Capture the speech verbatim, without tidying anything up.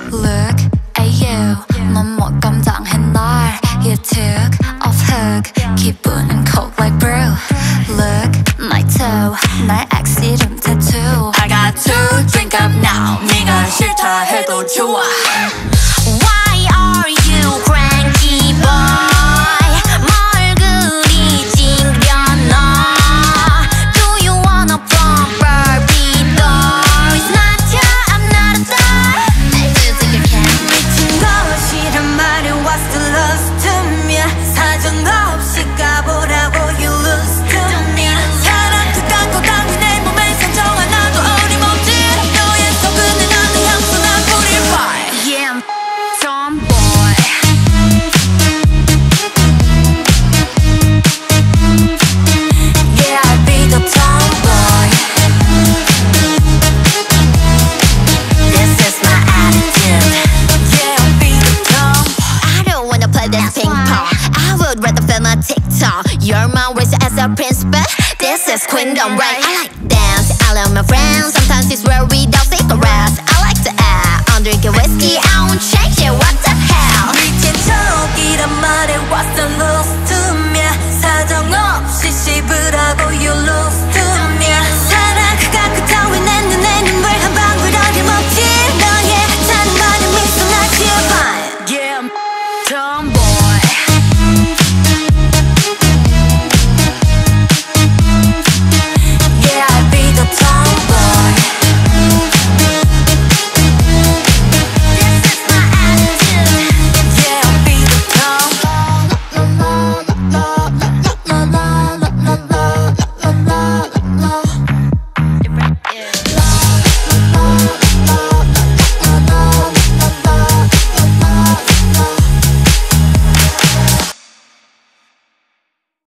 Look at you, 넌 뭐 감당해 날. You took off hook, 기분은 cold like brew. Look, my toe, 날 ex 이름 tattoo. I got to drink up now. 네가 싫다 해도 좋아. Why are you cranky boy? 뭘 그리 찡그려놔? Do you wanna proper door? It's not ya, I'm not a star. I do think you can. 미친 것이란 말이 what's the loss to me? 사정 없이 가보라고 you lose to me. 사랑 그딴 거 당신 내 몸에 상처 하나도 어림없지. 너의 속은 나는 향수나 purify. Yeah, I'm tomboy. Yeah, I'll be the tomboy. This is my attitude. Yeah, I'll be the tomboy. I don't wanna play this ping pong. I would rather film a TikTok. You're my racer as a principal. This is Queendom, right? I like dance, I love my friends. Sometimes it's where we don't cigarettes. I like to act, I'm drinking whiskey. I won't change it.